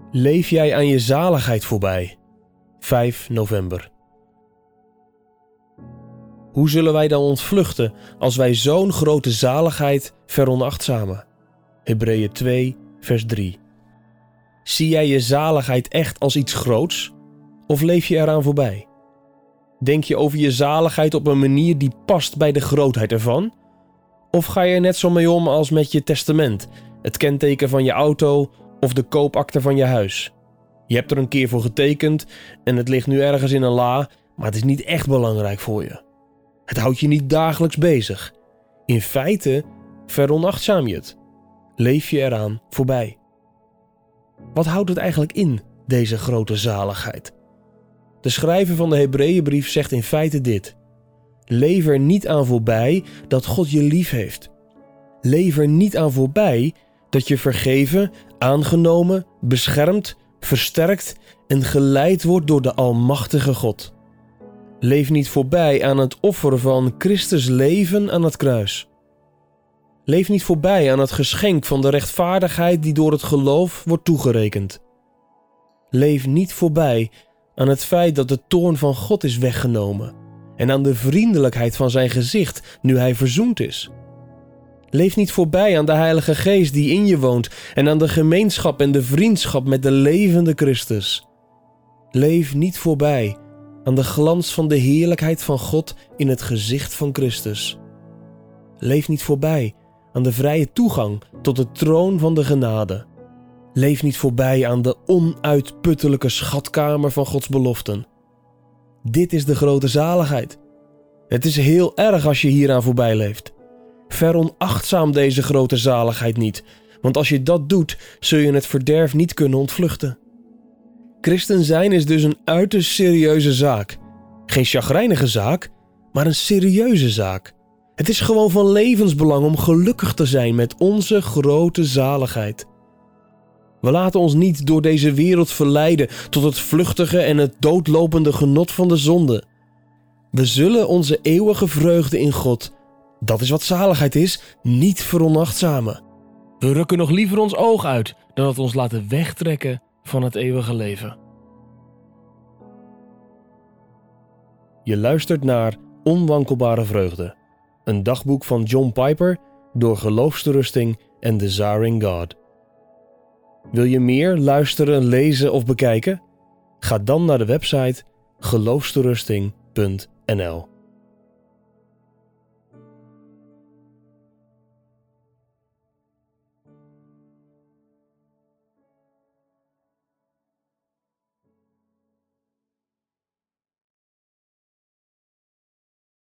Leef jij aan je zaligheid voorbij? 5 november. Hoe zullen wij dan ontvluchten als wij zo'n grote zaligheid veronachtzamen? Hebreeën 2, vers 3. Zie jij je zaligheid echt als iets groots? Of leef je eraan voorbij? Denk je over je zaligheid op een manier die past bij de grootheid ervan? Of ga je er net zo mee om als met je testament, het kenteken van je auto of de koopakte van je huis? Je hebt er een keer voor getekend en het ligt nu ergens in een la, maar het is niet echt belangrijk voor je. Het houdt je niet dagelijks bezig. In feite veronachtzaam je het. Leef je eraan voorbij. Wat houdt het eigenlijk in, deze grote zaligheid? De schrijver van de Hebreeënbrief zegt in feite dit: leef er niet aan voorbij dat God je lief heeft. Leef er niet aan voorbij dat je vergeven, aangenomen, beschermd, versterkt en geleid wordt door de almachtige God. Leef niet voorbij aan het offer van Christus leven aan het kruis. Leef niet voorbij aan het geschenk van de rechtvaardigheid die door het geloof wordt toegerekend. Leef niet voorbij aan het feit dat de toorn van God is weggenomen en aan de vriendelijkheid van zijn gezicht nu hij verzoend is. Leef niet voorbij aan de Heilige Geest die in je woont en aan de gemeenschap en de vriendschap met de levende Christus. Leef niet voorbij aan de glans van de heerlijkheid van God in het gezicht van Christus. Leef niet voorbij aan de vrije toegang tot de troon van de genade. Leef niet voorbij aan de onuitputtelijke schatkamer van Gods beloften. Dit is de grote zaligheid. Het is heel erg als je hieraan voorbij leeft. Veronachtzaam deze grote zaligheid niet, want als je dat doet, zul je het verderf niet kunnen ontvluchten. Christen zijn is dus een uiterst serieuze zaak. Geen chagrijnige zaak, maar een serieuze zaak. Het is gewoon van levensbelang om gelukkig te zijn met onze grote zaligheid. We laten ons niet door deze wereld verleiden tot het vluchtige en het doodlopende genot van de zonde. We zullen onze eeuwige vreugde in God, dat is wat zaligheid is, niet veronachtzamen. We rukken nog liever ons oog uit dan het ons laten wegtrekken van het eeuwige leven. Je luistert naar Onwankelbare Vreugde, een dagboek van John Piper door Geloofsterusting en Desiring God. Wil je meer luisteren, lezen of bekijken? Ga dan naar de website geloofsterusting.nl.